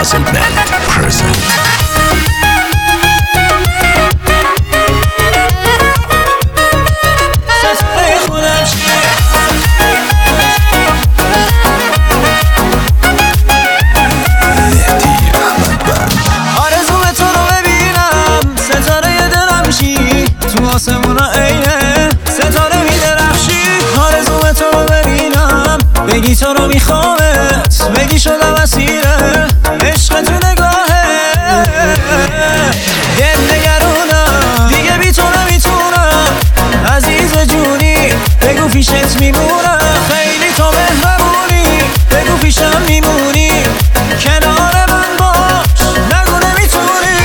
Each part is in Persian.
Puzzle Band present. بگی تو رو میخوامت، بگی شدم اسیره عشق تو نگاهه. دل نگرونم دیگه بی تو نمیتونم، عزیز جونی بگو پیشت میمونم. خیلی تو مهربونی بگو پیشم میمونی، کنار من باش نگو نمیتونی.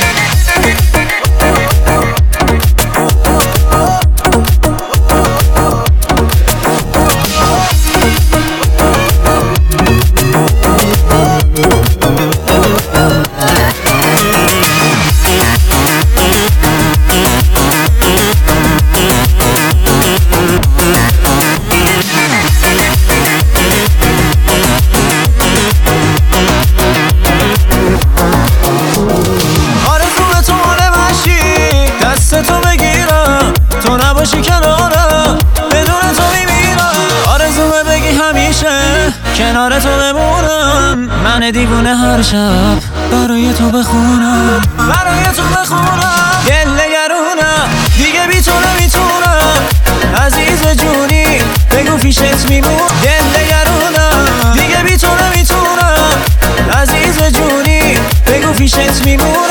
تو بگیرم تو نباشی کنارم، بدون تو میمیرم. آرزومه بگی همیشه کنار تو بمونم، من دیوونه هر شب برای تو بخونم، برای تو بخونم. دل نگرونم دیگه بی تو نمیتونم، عزیز جونی بگو پیشت میمونم. دل نگرونم دیگه بی تو نمیتونم، عزیز جونی بگو پیشت میمونم.